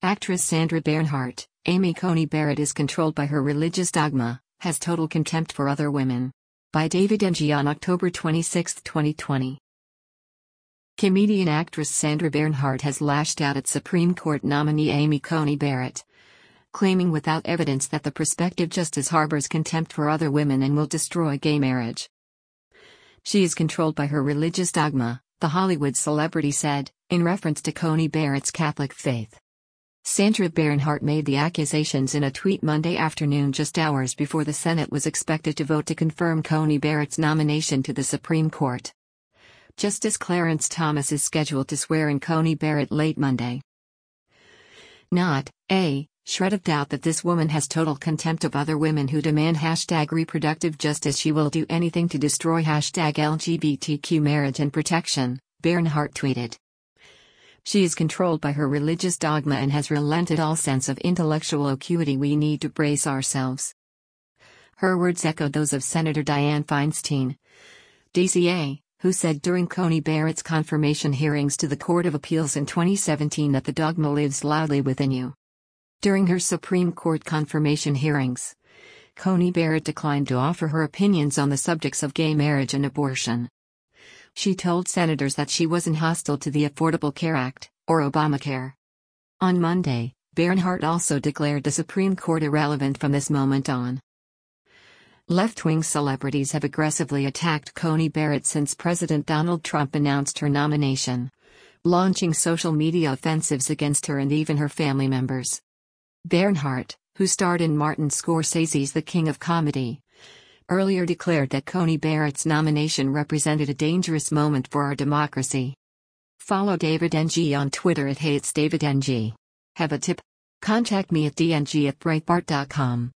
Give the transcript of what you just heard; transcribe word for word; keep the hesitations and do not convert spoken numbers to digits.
Actress Sandra Bernhardt, Amy Coney Barrett is controlled by her religious dogma, has total contempt for other women. By David N G on October twenty-sixth, twenty twenty. Comedian actress Sandra Bernhardt has lashed out at Supreme Court nominee Amy Coney Barrett, claiming without evidence that the prospective justice harbors contempt for other women and will destroy gay marriage. She is controlled by her religious dogma, the Hollywood celebrity said, in reference to Coney Barrett's Catholic faith. Sandra Bernhardt made the accusations in a tweet Monday afternoon just hours before the Senate was expected to vote to confirm Coney Barrett's nomination to the Supreme Court. Justice Clarence Thomas is scheduled to swear in Coney Barrett late Monday. Not a shred of doubt that this woman has total contempt of other women who demand hashtag reproductive justice. She will do anything to destroy hashtag L G B T Q marriage and protection, Bernhardt tweeted. She is controlled by her religious dogma and has relented all sense of intellectual acuity. We need to brace ourselves. Her words echoed those of Senator Dianne Feinstein, D C A, who said during Coney Barrett's confirmation hearings to the Court of Appeals in twenty seventeen that the dogma lives loudly within you. During her Supreme Court confirmation hearings, Coney Barrett declined to offer her opinions on the subjects of gay marriage and abortion. She told senators that she wasn't hostile to the Affordable Care Act, or Obamacare. On Monday, Bernhardt also declared the Supreme Court irrelevant from this moment on. Left-wing celebrities have aggressively attacked Coney Barrett since President Donald Trump announced her nomination, launching social media offensives against her and even her family members. Bernhardt, who starred in Martin Scorsese's The King of Comedy, earlier declared that Coney Barrett's nomination represented a dangerous moment for our democracy. Follow David N G on Twitter at Hey It's David N G. Have a tip? Contact me at d n g at breitbart dot com.